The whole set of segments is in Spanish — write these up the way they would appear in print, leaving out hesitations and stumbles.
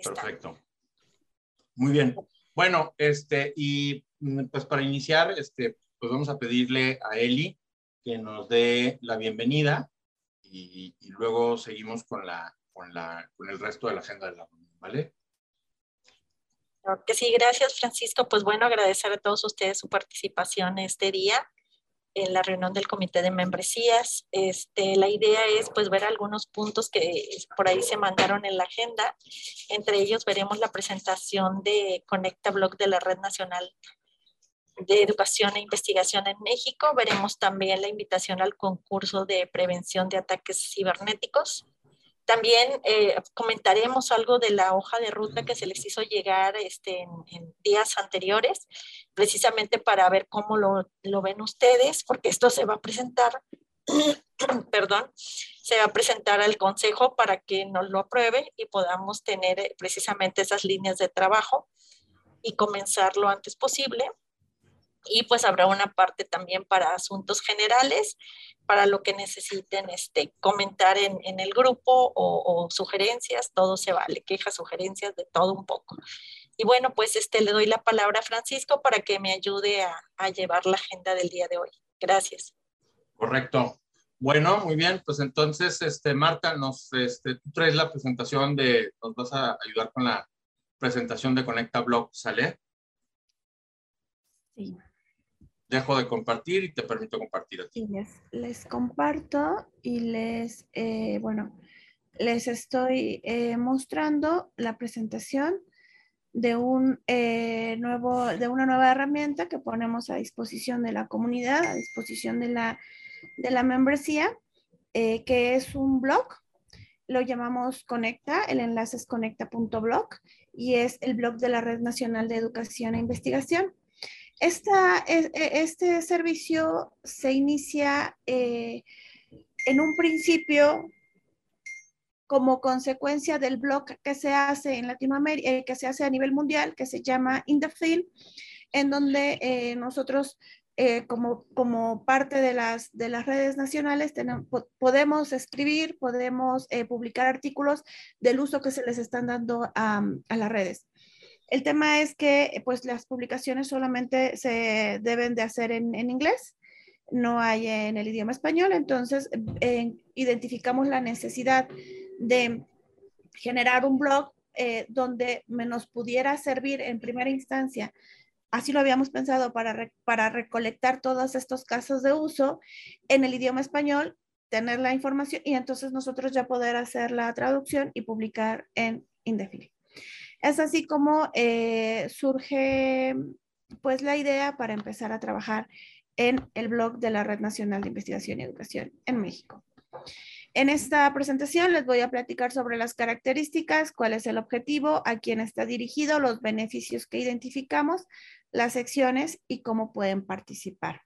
Perfecto. Muy bien. Bueno, y pues para iniciar, pues vamos a pedirle a Eli que nos dé la bienvenida y luego seguimos con el resto de la agenda de la reunión, ¿vale? Claro que sí, gracias Francisco. Pues bueno, agradecer a todos ustedes su participación este día en la reunión del comité de membresías. La idea es pues ver algunos puntos que por ahí se mandaron en la agenda. Entre ellos veremos la presentación de Conecta Blog de la Red Nacional de Educación e Investigación en México. Veremos también la invitación al concurso de prevención de ataques cibernéticos. También comentaremos algo de la hoja de ruta que se les hizo llegar en días anteriores, precisamente para ver cómo lo ven ustedes, porque esto se va a presentar, perdón, se va a presentar al Consejo para que nos lo apruebe y podamos tener precisamente esas líneas de trabajo y comenzar lo antes posible. Y pues habrá una parte también para asuntos generales, para lo que necesiten comentar en el grupo o sugerencias, todo se vale, quejas, sugerencias, de todo un poco. Y bueno, pues le doy la palabra a Francisco para que me ayude a llevar la agenda del día de hoy. Gracias. Correcto. Bueno, muy bien, pues entonces, Marta, tú traes la presentación nos vas a ayudar con la presentación de Conecta Blog, ¿sale? Sí. Dejo de compartir y te permito compartir a ti. Sí, les comparto y les estoy mostrando la presentación de una nueva herramienta que ponemos a disposición de la comunidad, a disposición de la membresía, que es un blog. Lo llamamos Conecta, el enlace es conecta.blog y es el blog de la Red Nacional de Educación e Investigación. Este servicio se inicia en un principio como consecuencia del blog que se hace en Latinoamérica, que se hace a nivel mundial, que se llama In the Field, en donde nosotros como parte de las redes nacionales podemos escribir, podemos publicar artículos del uso que se les están dando a las redes. El tema es que pues las publicaciones solamente se deben de hacer en inglés, no hay en el idioma español, entonces identificamos la necesidad de generar un blog donde nos pudiera servir en primera instancia. Así lo habíamos pensado para recolectar todos estos casos de uso en el idioma español, tener la información y entonces nosotros ya poder hacer la traducción y publicar en Indefinido. Es así como surge pues la idea para empezar a trabajar en el blog de la Red Nacional de Investigación y Educación en México. En esta presentación les voy a platicar sobre las características, cuál es el objetivo, a quién está dirigido, los beneficios que identificamos, las secciones y cómo pueden participar.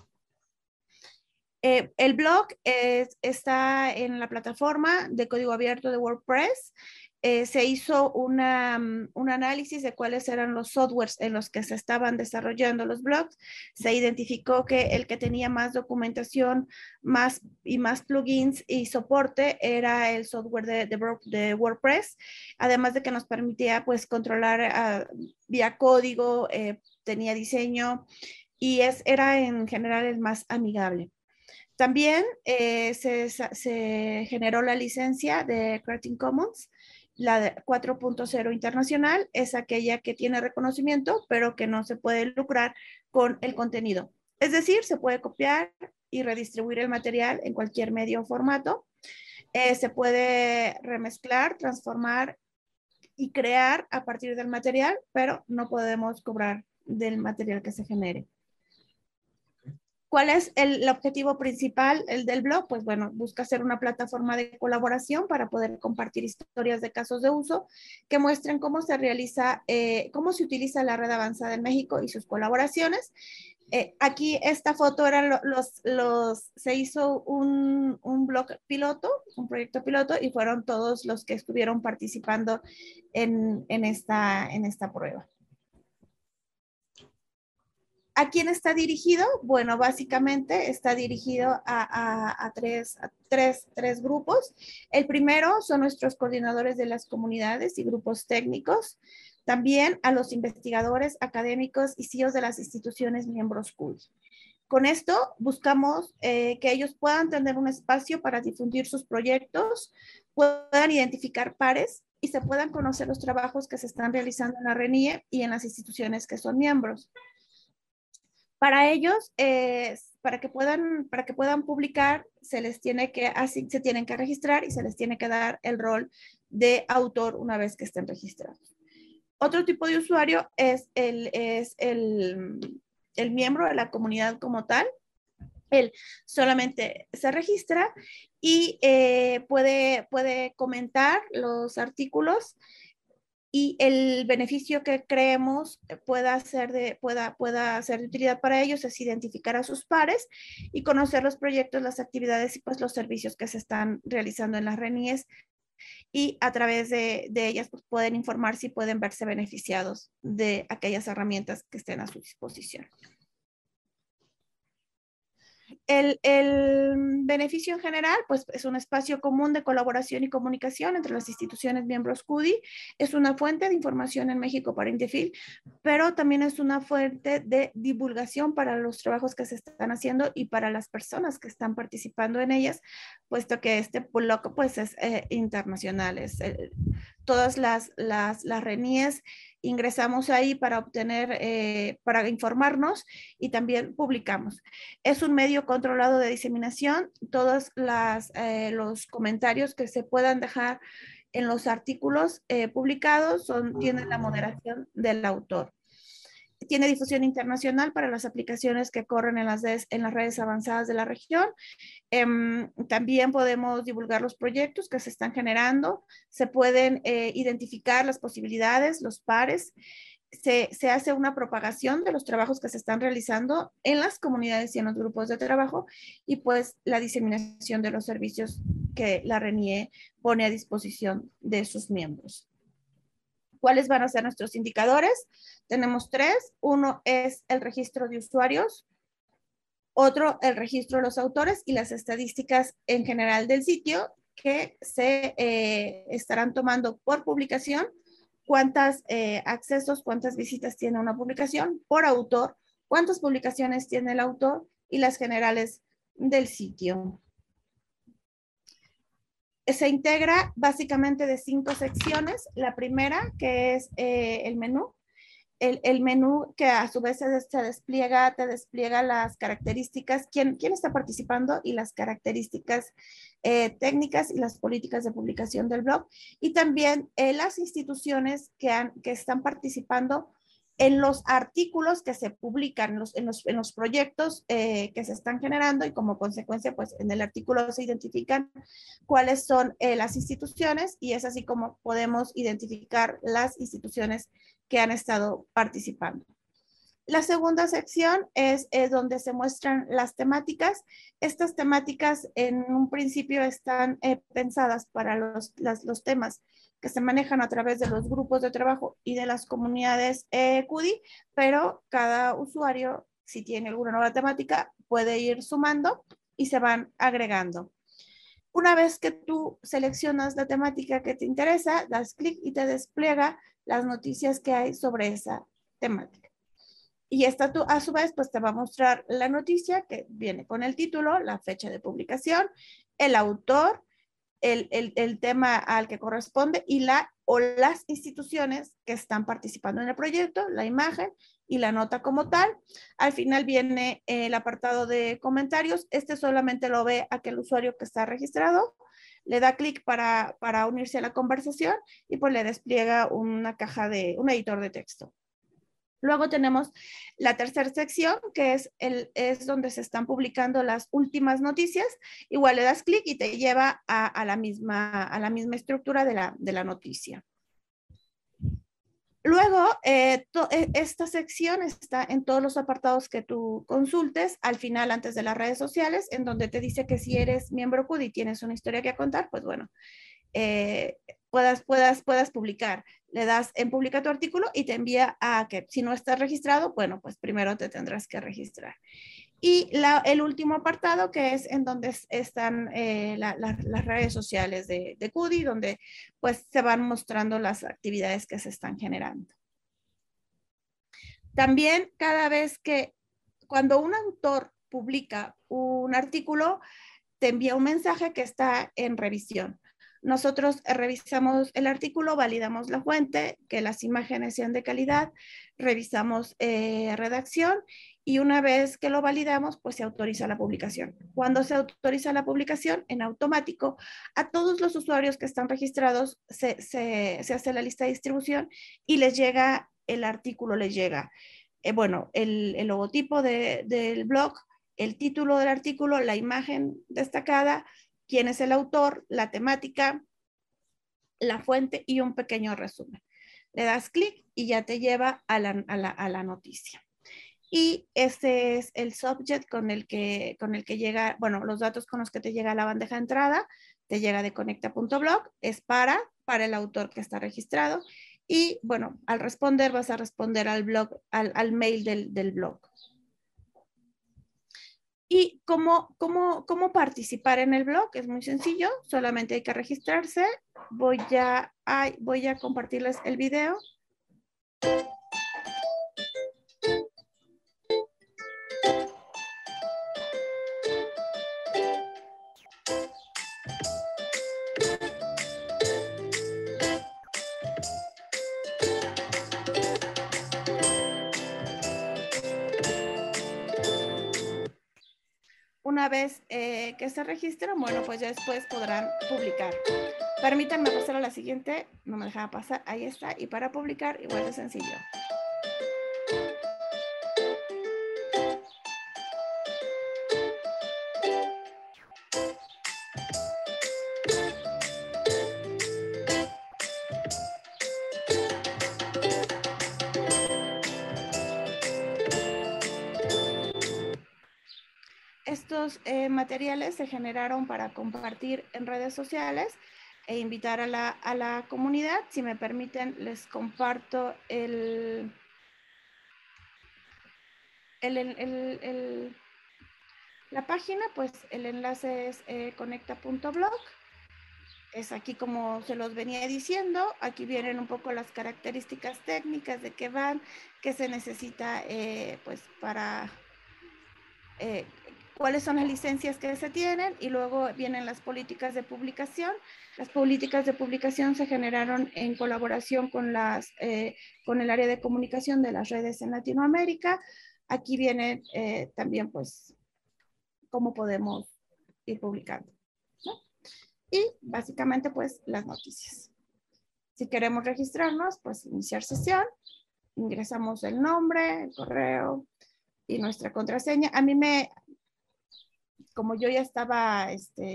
El blog está en la plataforma de código abierto de WordPress. Se hizo un análisis de cuáles eran los softwares en los que se estaban desarrollando los blogs. Se identificó que el que tenía más documentación más plugins y soporte era el software de WordPress, además de que nos permitía pues controlar vía código, tenía diseño y era en general el más amigable. También se generó la licencia de Creative Commons. La de 4.0 internacional es aquella que tiene reconocimiento, pero que no se puede lucrar con el contenido. Es decir, se puede copiar y redistribuir el material en cualquier medio o formato. Se puede remezclar, transformar y crear a partir del material, pero no podemos cobrar del material que se genere. ¿Cuál es el objetivo principal del blog? Pues bueno, busca ser una plataforma de colaboración para poder compartir historias de casos de uso que muestren cómo se realiza, cómo se utiliza la red avanzada en México y sus colaboraciones. Aquí esta foto era se hizo un blog piloto, un proyecto piloto y fueron todos los que estuvieron participando en esta prueba. ¿A quién está dirigido? Bueno, básicamente está dirigido a tres grupos. El primero son nuestros coordinadores de las comunidades y grupos técnicos. También a los investigadores, académicos y CEOs de las instituciones miembros CUDI. Con esto buscamos que ellos puedan tener un espacio para difundir sus proyectos, puedan identificar pares y se puedan conocer los trabajos que se están realizando en la RENIE y en las instituciones que son miembros. Para ellos, para que puedan publicar, se tienen que registrar y se les tiene que dar el rol de autor una vez que estén registrados. Otro tipo de usuario es el miembro de la comunidad como tal. Él solamente se registra y puede comentar los artículos, y el beneficio que creemos pueda ser de utilidad para ellos es identificar a sus pares y conocer los proyectos, las actividades y pues los servicios que se están realizando en las RENIES, y a través de ellas pues, pueden informarse y pueden verse beneficiados de aquellas herramientas que estén a su disposición. El beneficio en general, pues es un espacio común de colaboración y comunicación entre las instituciones miembros CUDI, es una fuente de información en México para Indefil, pero también es una fuente de divulgación para los trabajos que se están haciendo y para las personas que están participando en ellas, puesto que este bloque pues es internacional, todas las RENIES ingresamos ahí para obtener, para informarnos y también publicamos. Es un medio controlado de diseminación. Todos los comentarios que se puedan dejar en los artículos publicados tienen la moderación del autor. Tiene difusión internacional para las aplicaciones que corren en las redes avanzadas de la región. También podemos divulgar los proyectos que se están generando. Se pueden identificar las posibilidades, los pares. Se hace una propagación de los trabajos que se están realizando en las comunidades y en los grupos de trabajo, y pues la diseminación de los servicios que la RENIE pone a disposición de sus miembros. ¿Cuáles van a ser nuestros indicadores? Tenemos tres. Uno es el registro de usuarios, otro el registro de los autores y las estadísticas en general del sitio que se estarán tomando por publicación, cuántos accesos, cuántas visitas tiene una publicación, por autor, cuántas publicaciones tiene el autor y las generales del sitio. Se integra básicamente de 5 secciones. La primera, que es el menú. El menú que a su vez te despliega las características, quién está participando y las características técnicas y las políticas de publicación del blog, y también las instituciones que están participando en los artículos que se publican, en los proyectos que se están generando, y como consecuencia, pues en el artículo se identifican cuáles son las instituciones, y es así como podemos identificar las instituciones que han estado participando. La segunda sección es donde se muestran las temáticas. Estas temáticas en un principio están pensadas para los temas que se manejan a través de los grupos de trabajo y de las comunidades CUDI, pero cada usuario, si tiene alguna nueva temática, puede ir sumando y se van agregando. Una vez que tú seleccionas la temática que te interesa, das clic y te despliega las noticias que hay sobre esa temática. Y esta a su vez pues te va a mostrar la noticia que viene con el título, la fecha de publicación, el autor, el tema al que corresponde y las instituciones que están participando en el proyecto, la imagen y la nota como tal. Al final viene el apartado de comentarios. Este solamente lo ve aquel usuario que está registrado. Le da clic para unirse a la conversación y pues le despliega una caja un editor de texto. Luego tenemos la tercera sección, que es donde se están publicando las últimas noticias. Igual le das clic y te lleva a la misma estructura de la noticia. Luego, esta sección está en todos los apartados que tú consultes al final, antes de las redes sociales, en donde te dice que si eres miembro CUDI y tienes una historia que contar, pues bueno, puedas publicar. Le das en publica tu artículo y te envía a que si no estás registrado, bueno, pues primero te tendrás que registrar. Y el último apartado, que es en donde están las redes sociales de CUDI, donde pues se van mostrando las actividades que se están generando. También cada vez cuando un autor publica un artículo, te envía un mensaje que está en revisión. Nosotros revisamos el artículo, validamos la fuente, que las imágenes sean de calidad, revisamos redacción y una vez que lo validamos, pues se autoriza la publicación. Cuando se autoriza la publicación, en automático, a todos los usuarios que están registrados se hace la lista de distribución y les llega el artículo, les llega, bueno, el logotipo del blog, el título del artículo, la imagen destacada, quién es el autor, la temática, la fuente y un pequeño resumen. Le das clic y ya te lleva a la noticia. Y este es el subject con el que llega, bueno, los datos con los que te llega a la bandeja de entrada, te llega de conecta.blog, es para el autor que está registrado. Y bueno, al responder vas a responder al blog, al mail del blog. ¿Y cómo participar en el blog? Es muy sencillo, solamente hay que registrarse. Voy a compartirles el video. Una vez que se registran, bueno, pues ya después podrán publicar. Permítanme pasar a la siguiente, no me dejaba pasar, ahí está. Y para publicar, igual de sencillo. Estos materiales se generaron para compartir en redes sociales e invitar a la comunidad. Si me permiten, les comparto la página, pues el enlace es conecta.blog. Es aquí como se los venía diciendo. Aquí vienen un poco las características técnicas de qué van, qué se necesita pues para... cuáles son las licencias que se tienen y luego vienen las políticas de publicación. Las políticas de publicación se generaron en colaboración con el área de comunicación de las redes en Latinoamérica. Aquí viene también pues cómo podemos ir publicando, ¿no? Y básicamente pues las noticias. Si queremos registrarnos, pues iniciar sesión, ingresamos el nombre, el correo y nuestra contraseña. A mí como yo ya estaba,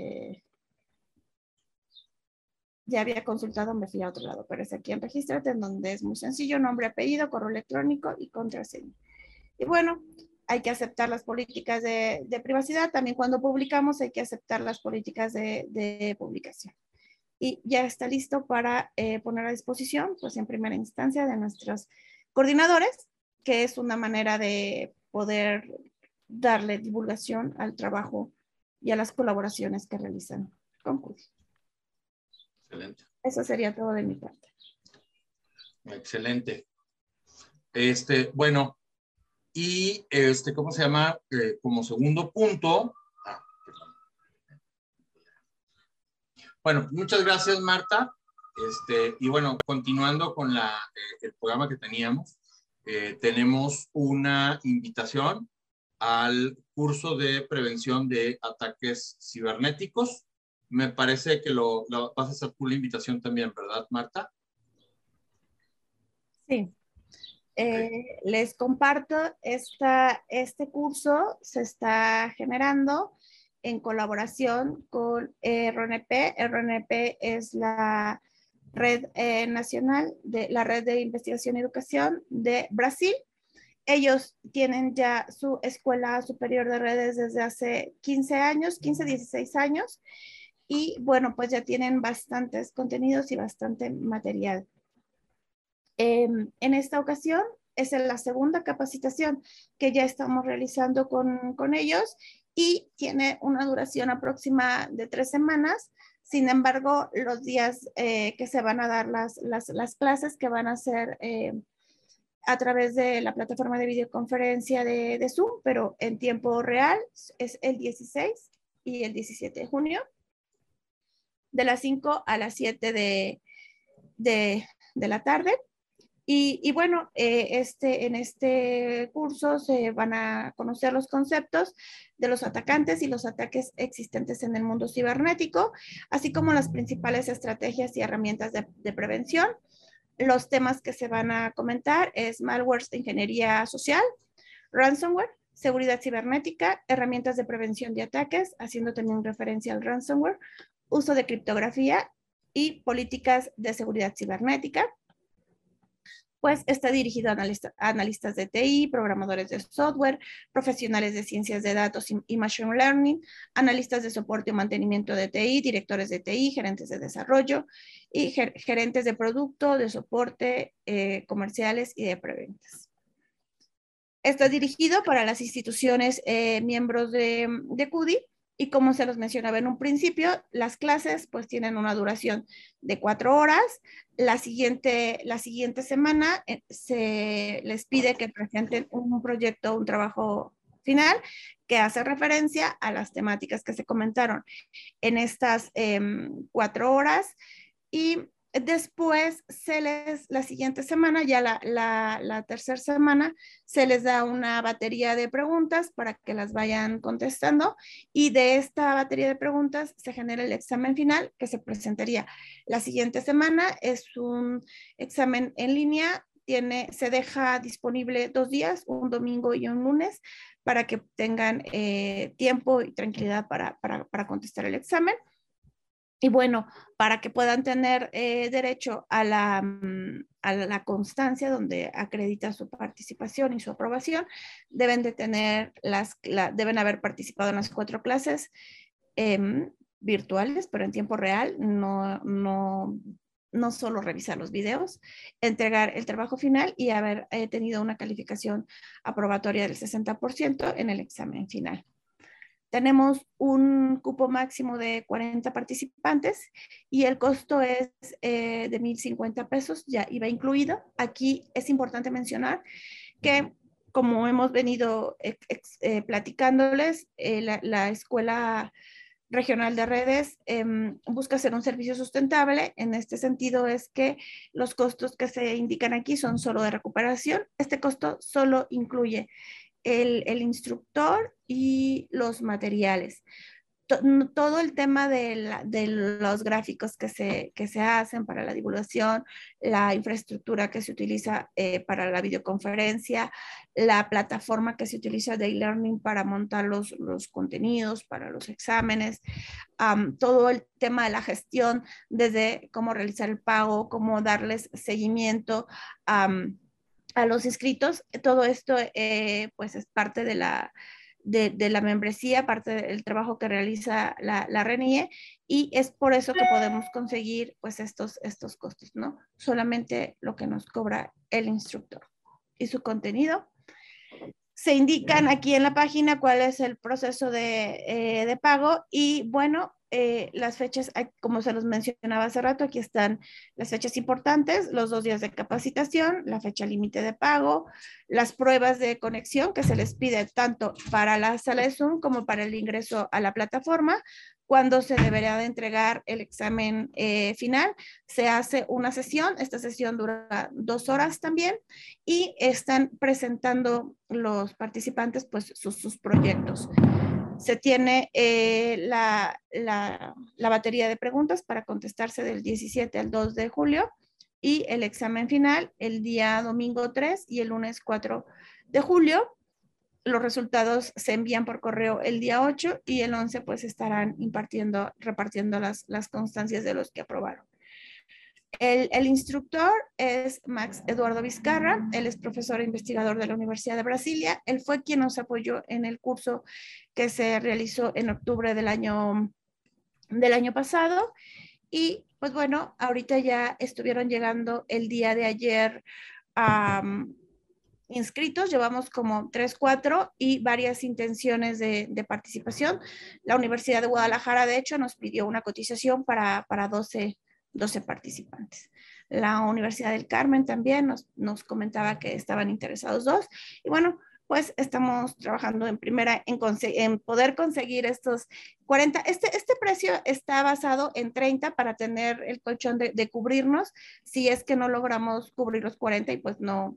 ya había consultado, me fui a otro lado, pero es aquí en Regístrate, en donde es muy sencillo, nombre, apellido, correo electrónico y contraseña. Y bueno, hay que aceptar las políticas de privacidad. También cuando publicamos hay que aceptar las políticas de publicación. Y ya está listo para poner a disposición, pues en primera instancia, de nuestros coordinadores, que es una manera de poder darle divulgación al trabajo y a las colaboraciones que realizan con CUDI. Excelente. Eso sería todo de mi parte. Excelente. Bueno, y ¿cómo se llama? Como segundo punto. Bueno, muchas gracias, Marta. Y bueno, continuando con el programa que teníamos, tenemos una invitación al curso de prevención de ataques cibernéticos. Me parece que vas a hacer tú la invitación también, ¿verdad, Marta? Sí. Les comparto, este curso se está generando en colaboración con RNP. RNP es la red nacional, la red de investigación y educación de Brasil. Ellos tienen ya su escuela superior de redes desde hace 15 años, 15, 16 años. y bueno, pues ya tienen bastantes contenidos y bastante material. En esta ocasión es la segunda capacitación que ya estamos realizando con ellos y tiene una duración aproximada de 3 semanas. Sin embargo, los días que se van a dar las clases que van a ser a través de la plataforma de videoconferencia de Zoom, pero en tiempo real es el 16 y el 17 de junio, de las 5 a las 7 de la tarde. Y bueno, en este curso se van a conocer los conceptos de los atacantes y los ataques existentes en el mundo cibernético, así como las principales estrategias y herramientas de prevención. Los temas que se van a comentar es malware de ingeniería social, ransomware, seguridad cibernética, herramientas de prevención de ataques, haciendo también referencia al ransomware, uso de criptografía y políticas de seguridad cibernética. Pues está dirigido a analistas de TI, programadores de software, profesionales de ciencias de datos y machine learning, analistas de soporte y mantenimiento de TI, directores de TI, gerentes de desarrollo y gerentes de producto, de soporte, comerciales y de preventas. Está dirigido para las instituciones miembros de CUDI. Y como se los mencionaba en un principio, las clases pues tienen una duración de 4 horas. La siguiente semana se les pide que presenten un proyecto, un trabajo final que hace referencia a las temáticas que se comentaron en estas 4 horas. Y después la siguiente semana, ya la tercera semana, se les da una batería de preguntas para que las vayan contestando y de esta batería de preguntas se genera el examen final que se presentaría la siguiente semana. Es un examen en línea, se deja disponible 2 días, un domingo y un lunes, para que tengan tiempo y tranquilidad para contestar el examen. Y bueno, para que puedan tener derecho a la constancia donde acredita su participación y su aprobación, deben deben haber participado en las 4 clases virtuales, pero en tiempo real, no solo revisar los videos, entregar el trabajo final y haber tenido una calificación aprobatoria del 60% en el examen final. Tenemos un cupo máximo de 40 participantes y el costo es de 1,050 pesos, ya IVA incluido. Aquí es importante mencionar que, como hemos venido platicándoles, la Escuela Regional de Redes busca ser un servicio sustentable. En este sentido es que los costos que se indican aquí son solo de recuperación. Este costo solo incluye el instructor y los materiales. Todo el tema de los gráficos que se hacen para la divulgación, la infraestructura que se utiliza para la videoconferencia, la plataforma que se utiliza de e-learning para montar los contenidos, para los exámenes, todo el tema de la gestión, desde cómo realizar el pago, cómo darles seguimiento a los inscritos. Todo esto pues es parte de la membresía, parte del trabajo que realiza la RENIE, y es por eso que podemos conseguir pues estos costos, ¿no? Solamente lo que nos cobra el instructor y su contenido. Se indican aquí en la página cuál es el proceso de pago y bueno, las fechas, como se los mencionaba hace rato, aquí están las fechas importantes, los 2 días de capacitación, la fecha límite de pago, las pruebas de conexión que se les pide tanto para la sala de Zoom como para el ingreso a la plataforma. Cuando se deberá de entregar el examen final, se hace una sesión. Esta sesión dura 2 horas también y están presentando los participantes pues sus proyectos. Se tiene la batería de preguntas para contestarse del 17 al 2 de julio y el examen final el día domingo 3 y el lunes 4 de julio. Los resultados se envían por correo el día 8 y el 11 pues estarán repartiendo las constancias de los que aprobaron. El instructor es Max Eduardo Vizcarra, él es profesor e investigador de la Universidad de Brasilia. Él fue quien nos apoyó en el curso que se realizó en octubre del año del año pasado. Y pues bueno, ahorita ya estuvieron llegando el día de ayer inscritos, llevamos como 3, 4 y varias intenciones de participación. La Universidad de Guadalajara, de hecho, nos pidió una cotización para 12 participantes. La Universidad del Carmen también nos comentaba que estaban interesados 2. Y bueno, pues estamos trabajando en primera en poder conseguir estos 40. Este precio está basado en 30 para tener el colchón de cubrirnos si es que no logramos cubrir los 40 y pues no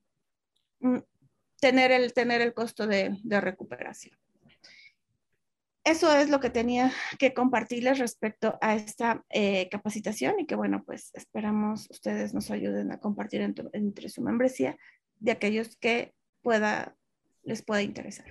tener el costo de recuperación. Eso es lo que tenía que compartirles respecto a esta capacitación y que bueno, pues esperamos ustedes nos ayuden a compartir entre su membresía de aquellos que les pueda interesar.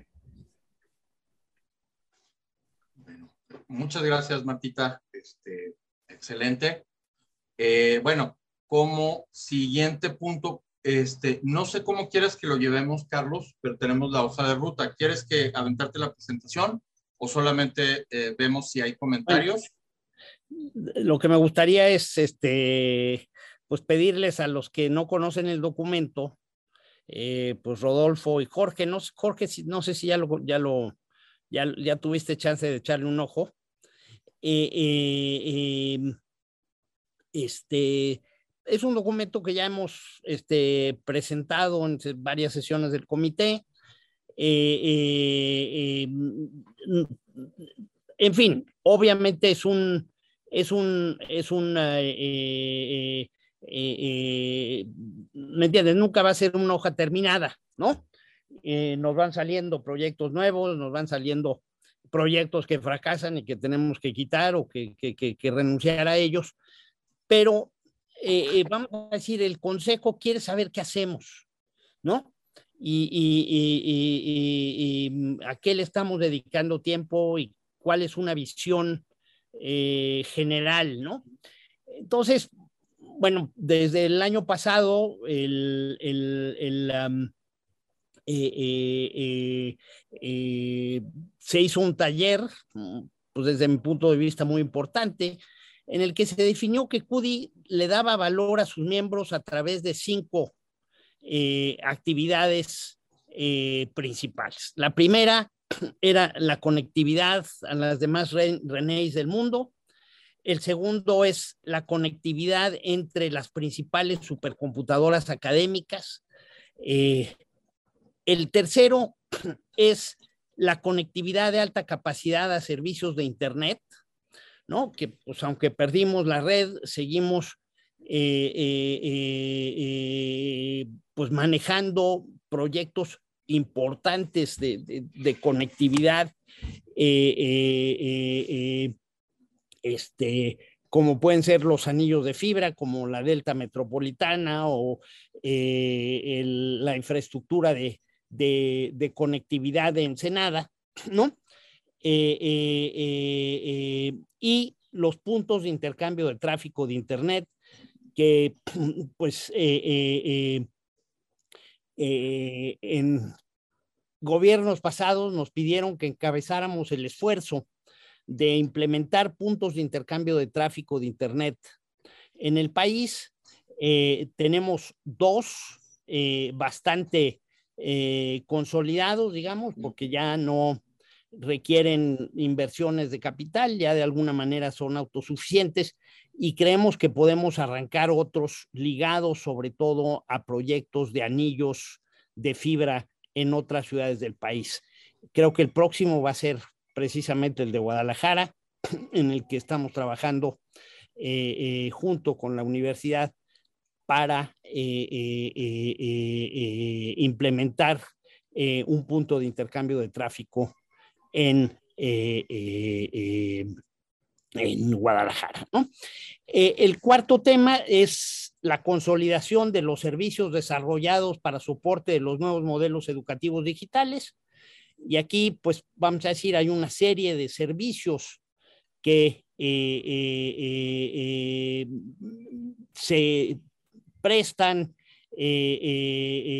Bueno, muchas gracias, Martita. Excelente. Bueno, como siguiente punto, no sé cómo quieres que lo llevemos, Carlos, pero tenemos la hoja de ruta. ¿Quieres que aventarte la presentación o solamente vemos si hay comentarios? Bueno, lo que me gustaría es pues pedirles a los que no conocen el documento, pues Rodolfo y Jorge, Jorge, no sé si ya tuviste chance de echarle un ojo. Es un documento que ya hemos presentado en varias sesiones del comité. En fin, obviamente ¿me entiendes? Nunca va a ser una hoja terminada, ¿no? Nos van saliendo proyectos nuevos, nos van saliendo proyectos que fracasan y que tenemos que quitar o que renunciar a ellos, pero vamos a decir, el consejo quiere saber qué hacemos, ¿no? Y a qué le estamos dedicando tiempo y cuál es una visión general, ¿no? Entonces, bueno, desde el año pasado, se hizo un taller, pues desde mi punto de vista muy importante, en el que se definió que CUDI le daba valor a sus miembros a través de 5 actividades principales. La primera era la conectividad a las demás RENEIs del mundo. El segundo es la conectividad entre las principales supercomputadoras académicas. El tercero es la conectividad de alta capacidad a servicios de Internet, ¿no? Que pues aunque perdimos la red, seguimos pues manejando proyectos importantes de conectividad, como pueden ser los anillos de fibra, como la Delta Metropolitana o la infraestructura de conectividad de Ensenada, ¿no? Y los puntos de intercambio de tráfico de Internet, que pues en gobiernos pasados nos pidieron que encabezáramos el esfuerzo de implementar puntos de intercambio de tráfico de Internet en el país. Tenemos 2 bastante consolidados, digamos, porque ya no requieren inversiones de capital, ya de alguna manera son autosuficientes y creemos que podemos arrancar otros ligados sobre todo a proyectos de anillos de fibra en otras ciudades del país. Creo que el próximo va a ser precisamente el de Guadalajara, en el que estamos trabajando junto con la universidad para implementar un punto de intercambio de tráfico en Guadalajara, ¿no? El cuarto tema es la consolidación de los servicios desarrollados para soporte de los nuevos modelos educativos digitales. Y aquí, pues, vamos a decir, hay una serie de servicios que se prestan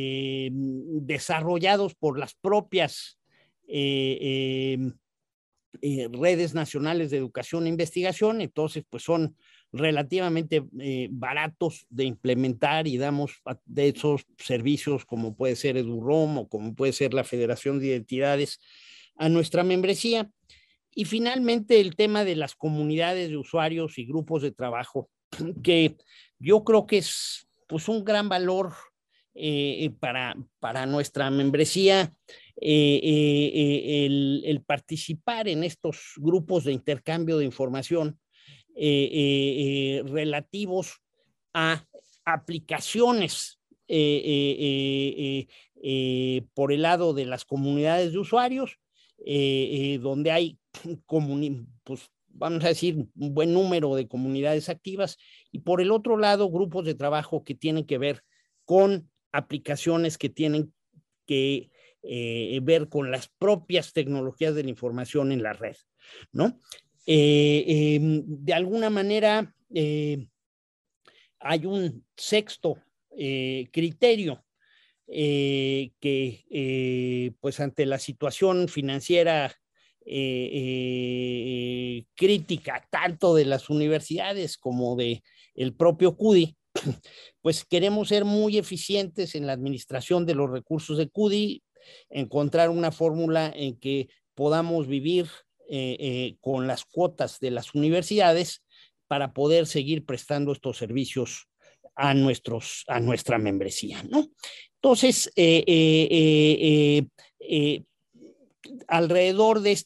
desarrollados por las propias redes nacionales de educación e investigación, entonces pues son relativamente baratos de implementar y damos de esos servicios como puede ser EduROM o como puede ser la Federación de Identidades a nuestra membresía. Y finalmente el tema de las comunidades de usuarios y grupos de trabajo, que yo creo que es pues un gran valor para nuestra membresía. El participar en estos grupos de intercambio de información relativos a aplicaciones por el lado de las comunidades de usuarios, donde hay pues, vamos a decir, un buen número de comunidades activas, y por el otro lado, grupos de trabajo que tienen que ver con aplicaciones que tienen que ver con las propias tecnologías de la información en la red, ¿no? De alguna manera, hay un sexto criterio que, pues ante la situación financiera crítica, tanto de las universidades como de el propio CUDI, pues queremos ser muy eficientes en la administración de los recursos de CUDI, encontrar una fórmula en que podamos vivir con las cuotas de las universidades para poder seguir prestando estos servicios a nuestra membresía, ¿no? Entonces, alrededor de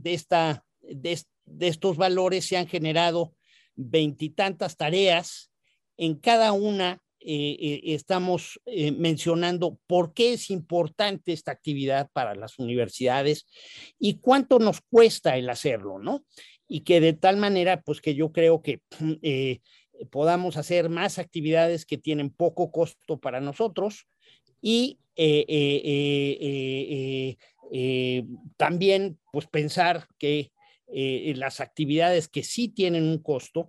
estos valores se han generado 20 y tantas tareas. En cada una estamos mencionando por qué es importante esta actividad para las universidades y cuánto nos cuesta el hacerlo, ¿no? Y que de tal manera, pues que yo creo que podamos hacer más actividades que tienen poco costo para nosotros y también pues pensar que las actividades que sí tienen un costo,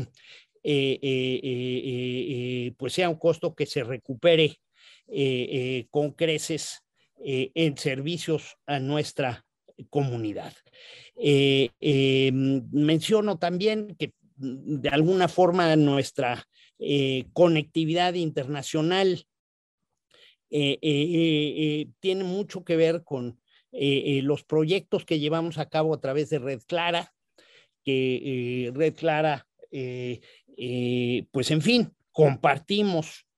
pues sea un costo que se recupere con creces en servicios a nuestra comunidad. Menciono también que de alguna forma nuestra conectividad internacional tiene mucho que ver con los proyectos que llevamos a cabo a través de Red Clara, que Red Clara, pues en fin, compartimos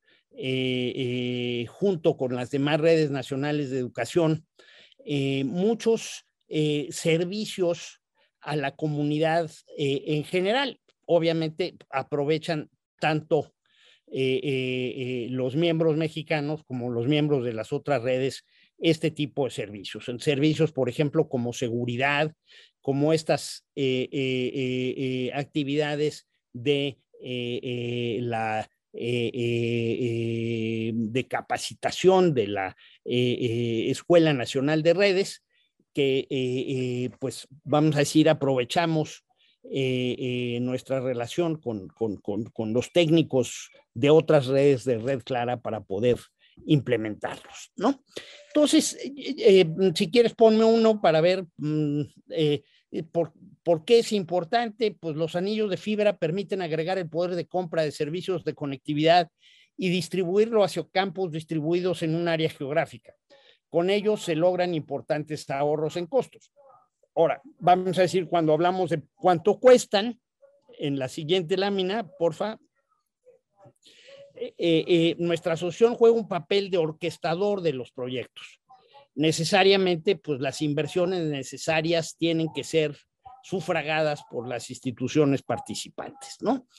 junto con las demás redes nacionales de educación muchos servicios a la comunidad en general. Obviamente aprovechan tanto los miembros mexicanos como los miembros de las otras redes este tipo de servicios. En servicios, por ejemplo, como seguridad, como estas actividades de de capacitación de la Escuela Nacional de Redes, que pues vamos a decir aprovechamos nuestra relación con los técnicos de otras redes de Red Clara para poder implementarlos, ¿no? Entonces, si quieres ponme uno para ver por qué es importante. Pues los anillos de fibra permiten agregar el poder de compra de servicios de conectividad y distribuirlo hacia campos distribuidos en un área geográfica. Con ellos se logran importantes ahorros en costos. Ahora, vamos a decir, cuando hablamos de cuánto cuestan, en la siguiente lámina, porfa, nuestra asociación juega un papel de orquestador de los proyectos. Necesariamente, pues las inversiones necesarias tienen que ser sufragadas por las instituciones participantes, ¿no?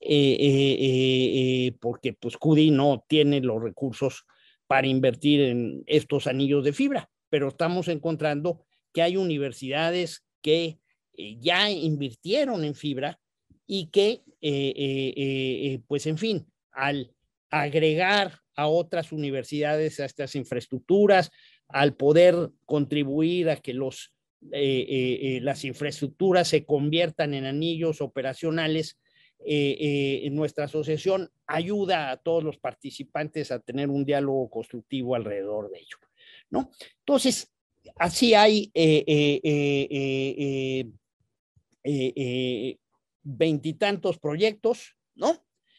Porque pues CUDI no tiene los recursos para invertir en estos anillos de fibra, pero estamos encontrando que hay universidades que ya invirtieron en fibra y que, pues en fin, al agregar a otras universidades a estas infraestructuras, al poder contribuir a que las infraestructuras se conviertan en anillos operacionales, nuestra asociación ayuda a todos los participantes a tener un diálogo constructivo alrededor de ello, ¿no? Entonces, así hay 20 y tantos proyectos, ¿no?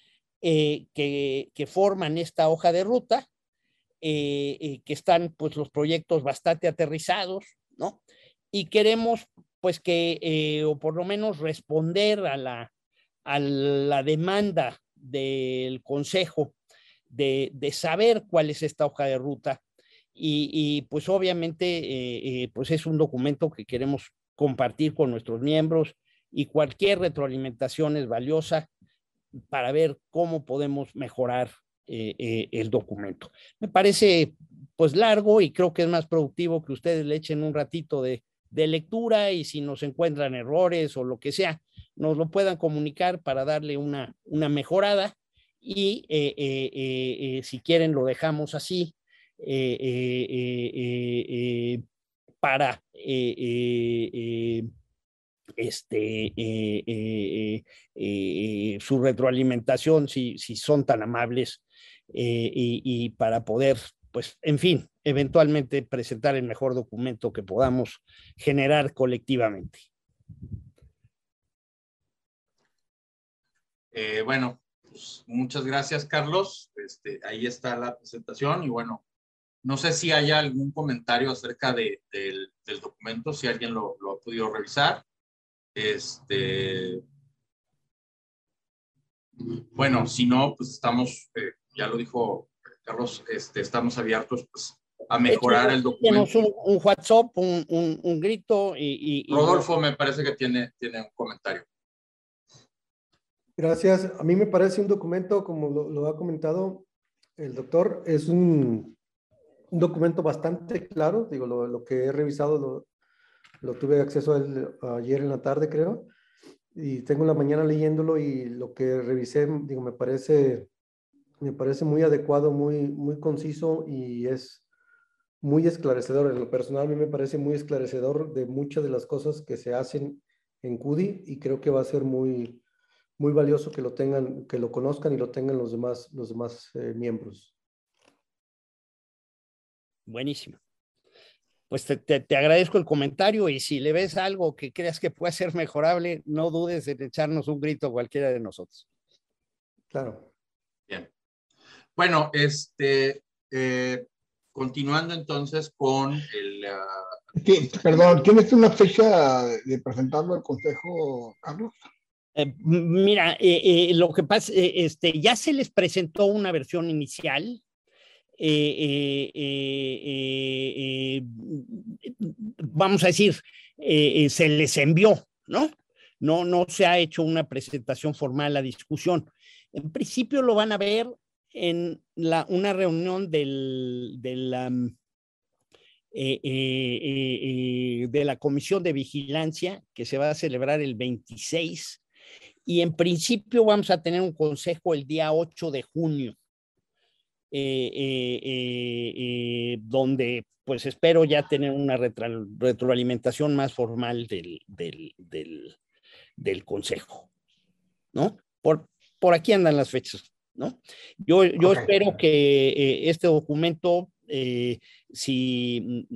Que forman esta hoja de ruta, que están pues los proyectos bastante aterrizados, ¿no? Y queremos pues que, o por lo menos responder a la demanda del Consejo de saber cuál es esta hoja de ruta y pues obviamente pues es un documento que queremos compartir con nuestros miembros y cualquier retroalimentación es valiosa para ver cómo podemos mejorar el documento. Me parece pues largo y creo que es más productivo que ustedes le echen un ratito de lectura y si nos encuentran errores o lo que sea, nos lo puedan comunicar para darle una mejorada y si quieren lo dejamos así para su retroalimentación, si son tan amables, y para poder, pues, en fin, eventualmente presentar el mejor documento que podamos generar colectivamente. Bueno, pues muchas gracias, Carlos. Ahí está la presentación y bueno, no sé si haya algún comentario acerca del documento, si alguien lo ha podido revisar. Bueno, si no, pues estamos, ya lo dijo Carlos, estamos abiertos pues, a mejorar el documento. Tenemos un WhatsApp, un grito y Rodolfo me parece que tiene un comentario. Gracias. A mí me parece un documento, como lo ha comentado el doctor, es un documento bastante claro. Digo, lo que he revisado lo tuve acceso a él ayer en la tarde, creo, y tengo la mañana leyéndolo y lo que revisé, digo, me parece muy adecuado, muy conciso y es muy esclarecedor. En lo personal, a mí me parece muy esclarecedor de muchas de las cosas que se hacen en CUDI y creo que va a ser muy valioso que lo tengan, que lo conozcan y lo tengan los demás miembros. Buenísimo. Pues te agradezco el comentario y si le ves algo que creas que pueda ser mejorable, no dudes en echarnos un grito a cualquiera de nosotros. Claro. Bien. Bueno, continuando entonces con el... Perdón, ¿tienes una fecha de presentarlo al Consejo, Carlos? Mira, lo que pasa, ya se les presentó una versión inicial. Vamos a decir, se les envió, ¿no? No se ha hecho una presentación formal a discusión. En principio lo van a ver en una reunión de la Comisión de Vigilancia que se va a celebrar el 26 y en principio vamos a tener un consejo el día 8 de junio. Donde pues espero ya tener una retroalimentación más formal del consejo, ¿no? Por aquí andan las fechas, ¿no? Yo espero que este documento, si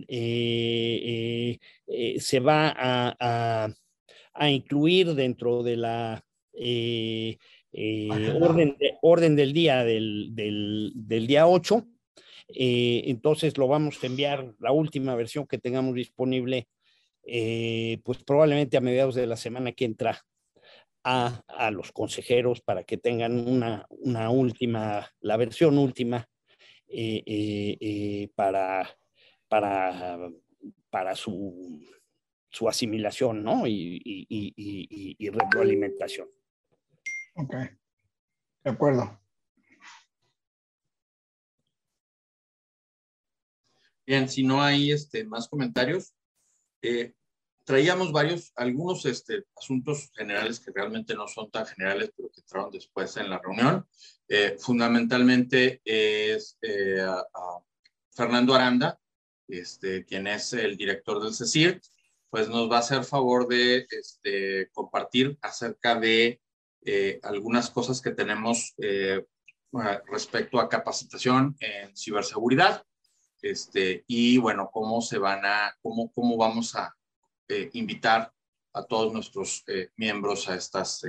se va a incluir dentro de la orden del día del día 8, entonces lo vamos a enviar la última versión que tengamos disponible, pues probablemente a mediados de la semana que entra a los consejeros para que tengan una última, la versión última para su asimilación, ¿no? Y retroalimentación. Ok, de acuerdo. Bien, si no hay más comentarios, traíamos algunos asuntos generales que realmente no son tan generales, pero que entraron después en la reunión. Fundamentalmente es a Fernando Aranda, quien es el director del CECIRT, pues nos va a hacer favor de compartir acerca de algunas cosas que tenemos respecto a capacitación en ciberseguridad. y bueno, cómo vamos a invitar a todos nuestros miembros a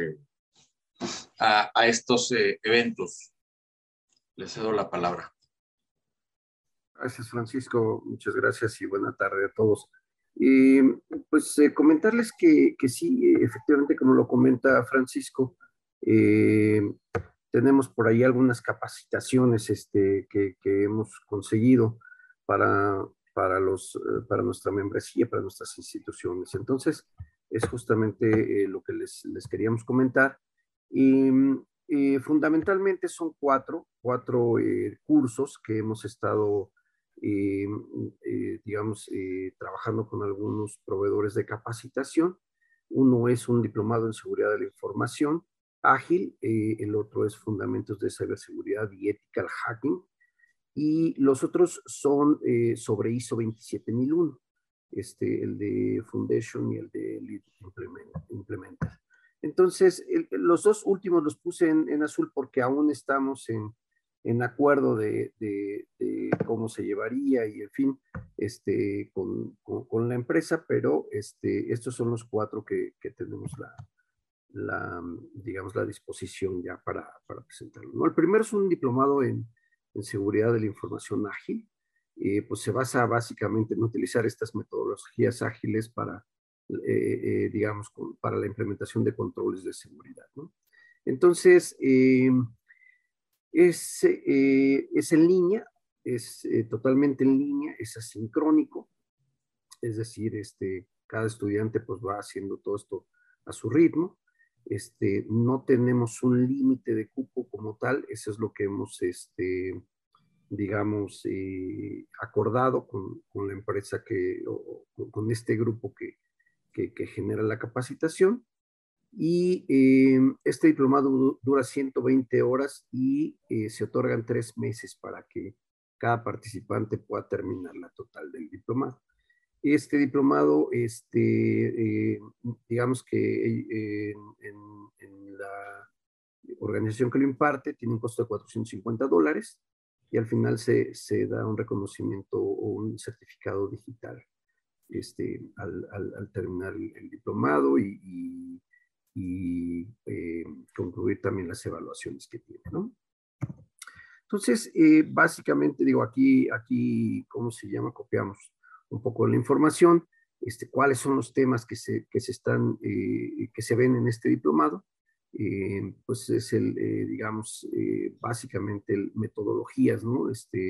estos eventos. Les cedo la palabra. Gracias, Francisco. Muchas gracias y buena tarde a todos. Comentarles que sí, efectivamente, como lo comenta Francisco, tenemos por ahí algunas capacitaciones que hemos conseguido para nuestra membresía, para nuestras instituciones. Entonces, es justamente lo que les queríamos comentar. Fundamentalmente son cuatro cursos que hemos estado trabajando con algunos proveedores de capacitación. Uno es un diplomado en seguridad de la información ágil, el otro es fundamentos de ciberseguridad y ethical hacking, y los otros son sobre ISO 27001, el de Foundation y el de Lead Implementer. Entonces, los dos últimos los puse en azul porque aún estamos en acuerdo de cómo se llevaría y, en fin, con la empresa, pero estos son los cuatro que tenemos digamos, la disposición ya para presentarlo, ¿no? El primero es un diplomado en seguridad de la información ágil. Pues se basa básicamente en utilizar estas metodologías ágiles para, digamos, para la implementación de controles de seguridad, ¿no? Entonces, es en línea, es totalmente en línea, es asincrónico, es decir, cada estudiante pues va haciendo todo esto a su ritmo. No tenemos un límite de cupo como tal, eso es lo que hemos, digamos, acordado con la empresa con este grupo que genera la capacitación. Y este diplomado dura 120 horas y se otorgan 3 meses para que cada participante pueda terminar la total del diplomado. Este diplomado, digamos que en la organización que lo imparte tiene un costo de $450 y al final se da un reconocimiento o un certificado digital al terminar el diplomado y concluir también las evaluaciones que tiene, ¿no? Entonces, básicamente, digo, aquí, ¿cómo se llama? Copiamos un poco la información, cuáles son los temas que se ven en este diplomado. Pues es digamos, básicamente metodologías, ¿no?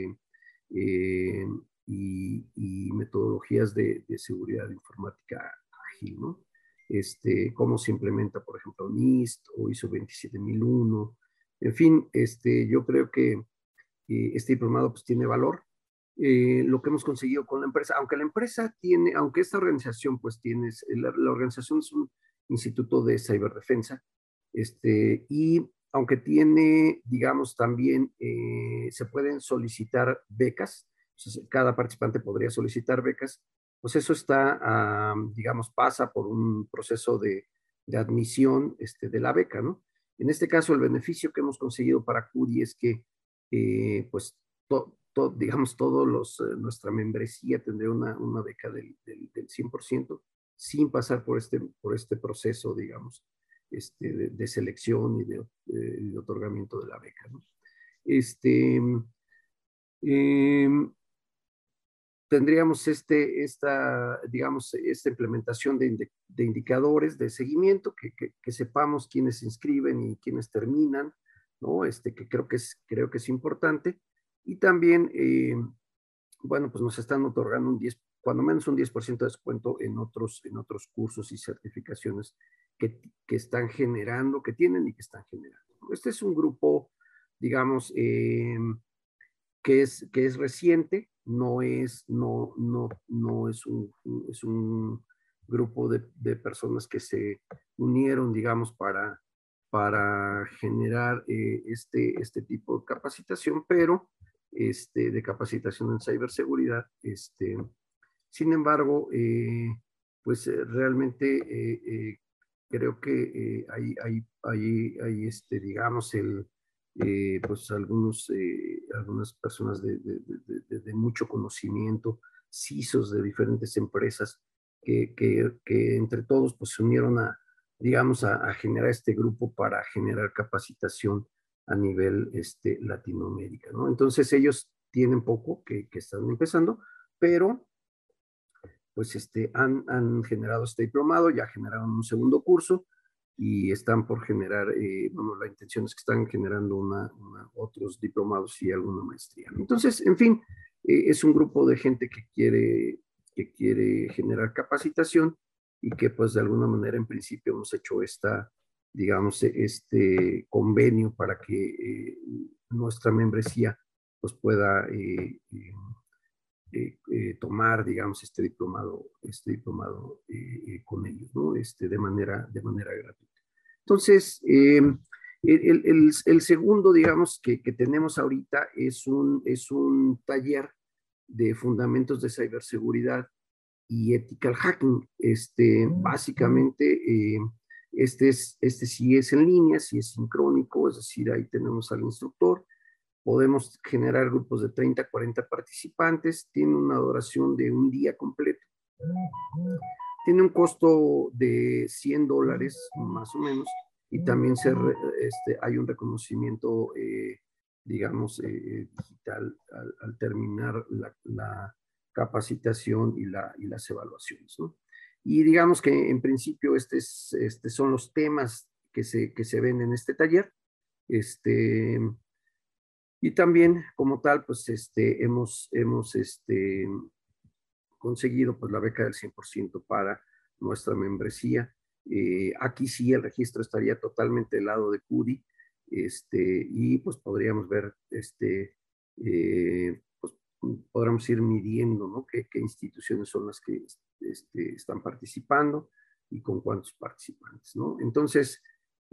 Y metodologías de seguridad informática ágil, ¿no? Cómo se implementa, por ejemplo, NIST o ISO 27001. En fin, yo creo que este diplomado pues tiene valor. Lo que hemos conseguido con la empresa, aunque esta organización pues la organización es un instituto de ciberdefensa, y aunque tiene, digamos, también se pueden solicitar becas, cada participante podría solicitar becas, pues eso está, digamos, pasa por un proceso de admisión de la beca, ¿no? En este caso, el beneficio que hemos conseguido para CUDI es que, pues, digamos, nuestra membresía tendría una beca del 100%, sin pasar por este proceso, digamos, de selección y de otorgamiento de la beca, ¿no? Tendríamos digamos, esta implementación de indicadores de seguimiento, que sepamos quiénes se inscriben y quiénes terminan, ¿no? Que creo que es importante. Y también, bueno, pues nos están otorgando cuando menos un 10% de descuento en otros cursos y certificaciones que están generando, que tienen y que están generando. Este es un grupo, digamos, que es reciente, no es un grupo de personas que se unieron, digamos, para generar este tipo de capacitación, pero de capacitación en ciberseguridad. Sin embargo, pues realmente creo que hay digamos, pues algunas personas de mucho conocimiento, CISOs de diferentes empresas, que entre todos pues se unieron digamos, a generar este grupo para generar capacitación a nivel Latinoamérica, ¿no? Entonces ellos tienen poco que están empezando, pero pues han generado este diplomado, ya generaron un segundo curso y están por generar, bueno, la intención es que están generando otros diplomados y alguna maestría. Entonces, en fin, es un grupo de gente que quiere generar capacitación y que pues de alguna manera en principio hemos hecho digamos, este convenio para que nuestra membresía pues pueda tomar, digamos, este diplomado con ellos, ¿no? De manera gratuita. Entonces, el segundo, digamos, que tenemos ahorita es un taller de fundamentos de ciberseguridad y ethical hacking. Básicamente, este sí es en línea, sí es sincrónico, es decir, ahí tenemos al instructor. Podemos generar grupos de 30 a 40 participantes. Tiene una duración de un día completo. Tiene un costo de $100 más o menos. Y también hay un reconocimiento, digamos, digital al terminar la capacitación y las evaluaciones, ¿no? Y digamos que en principio son los temas que se ven en este taller. Y también, como tal, pues hemos conseguido pues, la beca del 100% para nuestra membresía. Aquí sí el registro estaría totalmente del lado de CUDI, y pues podríamos ver, pues podríamos ir midiendo, ¿no? qué instituciones son las que están participando y con cuántos participantes, ¿no? Entonces,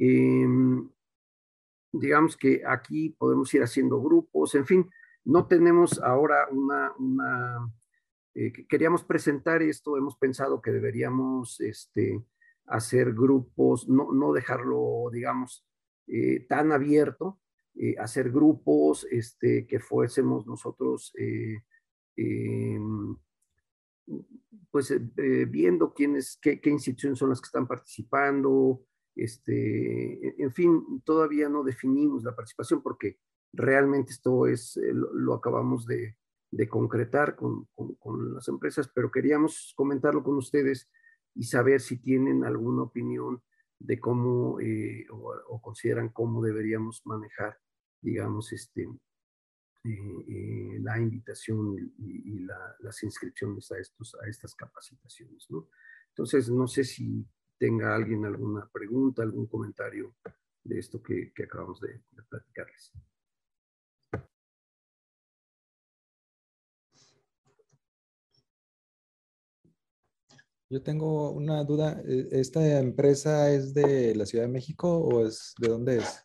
digamos que aquí podemos ir haciendo grupos, en fin, no tenemos ahora queríamos presentar esto, hemos pensado que deberíamos hacer grupos, no dejarlo, digamos, tan abierto, hacer grupos que fuésemos nosotros pues viendo qué instituciones son las que están participando, en fin, todavía no definimos la participación porque realmente esto lo acabamos de concretar con las empresas, pero queríamos comentarlo con ustedes y saber si tienen alguna opinión de cómo o consideran cómo deberíamos manejar, digamos, la invitación y las inscripciones a estas capacitaciones, ¿no? Entonces, no sé si tenga alguien alguna pregunta, algún comentario de esto que acabamos de platicarles. Yo tengo una duda. ¿Esta empresa es de la Ciudad de México o de dónde es?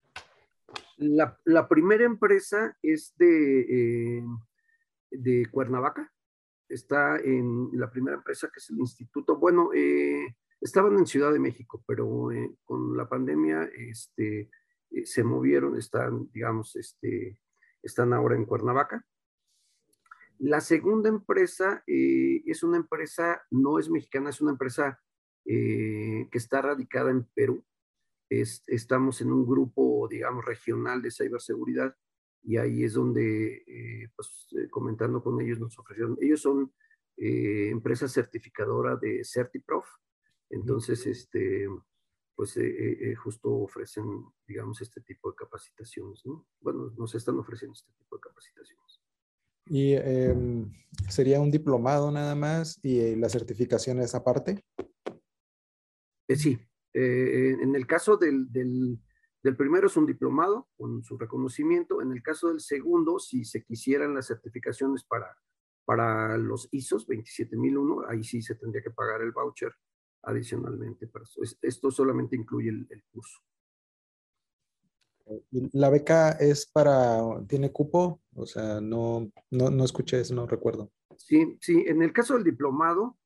La primera empresa es de Cuernavaca. Está en la primera empresa, que es el instituto. Bueno, estaban en Ciudad de México, pero con la pandemia se movieron, digamos, están ahora en Cuernavaca. La segunda empresa es una empresa, no es mexicana, es una empresa que está radicada en Perú. Estamos en un grupo, digamos, regional de ciberseguridad, y ahí es donde, comentando con ellos, nos ofrecieron, ellos son empresa certificadora de CertiProf, entonces, pues justo ofrecen, digamos, este tipo de capacitaciones, ¿no? Bueno, nos están ofreciendo este tipo de capacitaciones. ¿Y sería un diplomado nada más y la certificación es aparte? Sí. En el caso del primero es un diplomado con su reconocimiento. En el caso del segundo, si se quisieran las certificaciones para los ISOs 27001, ahí sí se tendría que pagar el voucher adicionalmente. Esto solamente incluye el curso. ¿La beca tiene cupo? O sea, no escuché eso, no recuerdo. Sí, en el caso del diplomado,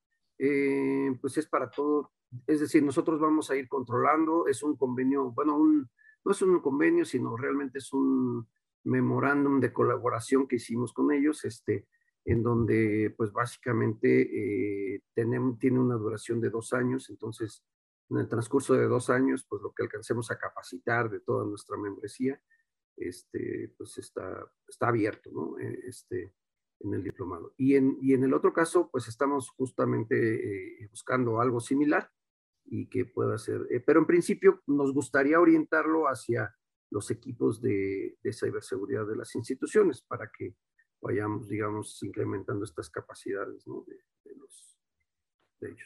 pues es para todo. Es decir, nosotros vamos a ir controlando, es un convenio, bueno, no es un convenio, sino realmente es un memorándum de colaboración que hicimos con ellos, en donde pues básicamente tiene una duración de 2 años. Entonces en el transcurso de 2 años, pues lo que alcancemos a capacitar de toda nuestra membresía, pues está abierto, ¿no? En el diplomado. Y en el otro caso, pues estamos justamente buscando algo similar y que pueda ser, pero en principio nos gustaría orientarlo hacia los equipos de ciberseguridad de las instituciones para que vayamos, digamos, incrementando estas capacidades, ¿no? de ellos.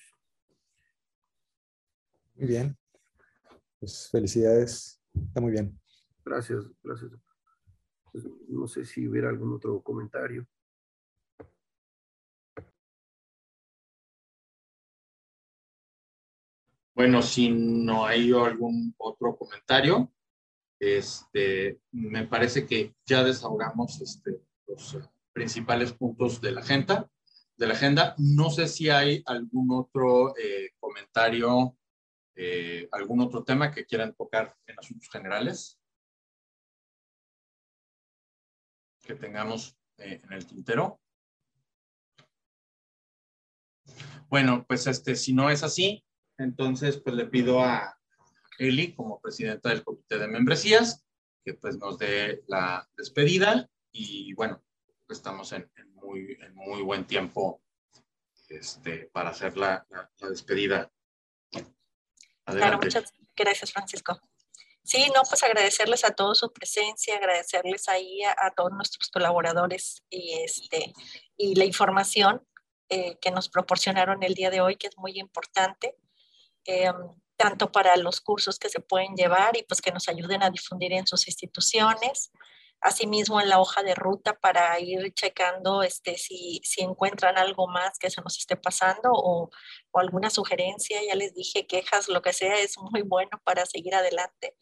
Muy bien. Pues felicidades. Está muy bien. Gracias, gracias. Pues, no sé si hubiera algún otro comentario. Bueno, si no hay algún otro comentario, me parece que ya desahogamos los principales puntos de la agenda. No sé si hay algún otro comentario, algún otro tema que quieran tocar en asuntos generales que tengamos en el tintero. Bueno, pues si no es así, entonces pues le pido a Eli, como presidenta del Comité de Membresías, que pues nos dé la despedida y bueno, estamos en muy buen tiempo para hacer la despedida. Adelante. Claro, muchas gracias, Francisco. Sí, no, pues agradecerles a todos su presencia, agradecerles ahí a todos nuestros colaboradores y la información que nos proporcionaron el día de hoy, que es muy importante, tanto para los cursos que se pueden llevar y pues que nos ayuden a difundir en sus instituciones, asimismo en la hoja de ruta para ir checando si encuentran algo más que se nos esté pasando o alguna sugerencia, ya les dije, quejas, lo que sea, es muy bueno para seguir adelante.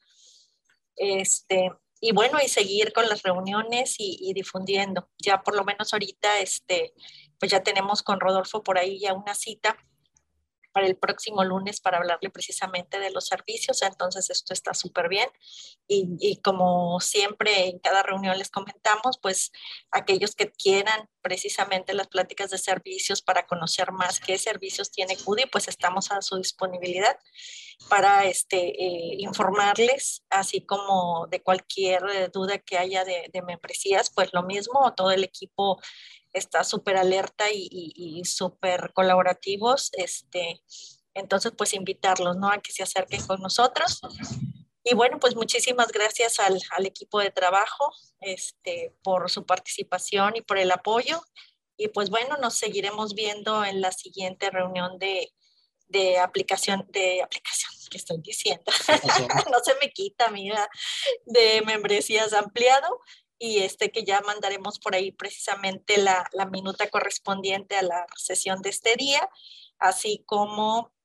Y bueno, y seguir con las reuniones y difundiendo. Ya por lo menos ahorita, pues ya tenemos con Rodolfo por ahí ya una cita para el próximo lunes para hablarle precisamente de los servicios, entonces esto está súper bien y como siempre en cada reunión les comentamos, pues aquellos que quieran precisamente las pláticas de servicios para conocer más qué servicios tiene CUDI, pues estamos a su disponibilidad para informarles, así como de cualquier duda que haya de membresías, pues lo mismo, todo el equipo está súper alerta y súper colaborativos, entonces pues invitarlos, ¿no? A que se acerquen con nosotros. Y bueno, pues muchísimas gracias al equipo de trabajo, por su participación y por el apoyo. Y pues bueno, nos seguiremos viendo en la siguiente reunión de aplicación, ¿qué estoy diciendo? No se me quita, mira, de membresías ampliado y que ya mandaremos por ahí precisamente la minuta correspondiente a la sesión de este día, así como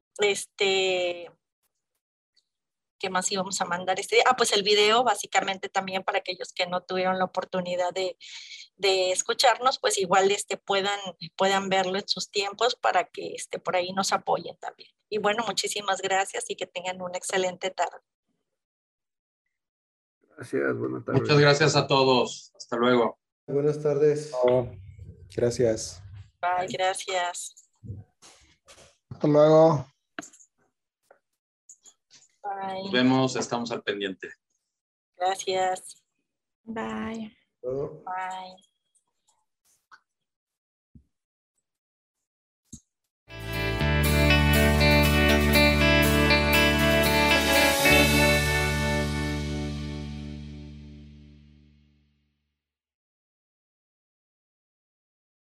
¿qué más íbamos a mandar este día? Pues el video, básicamente también para aquellos que no tuvieron la oportunidad de escucharnos, pues igual puedan verlo en sus tiempos para que por ahí nos apoyen también. Y bueno, muchísimas gracias y que tengan una excelente tarde. Gracias, buenas tardes. Muchas gracias a todos. Hasta luego. Buenas tardes. Oh, gracias. Bye, gracias. Hasta luego. Bye. Nos vemos, estamos al pendiente. Gracias. Bye. Luego. Bye.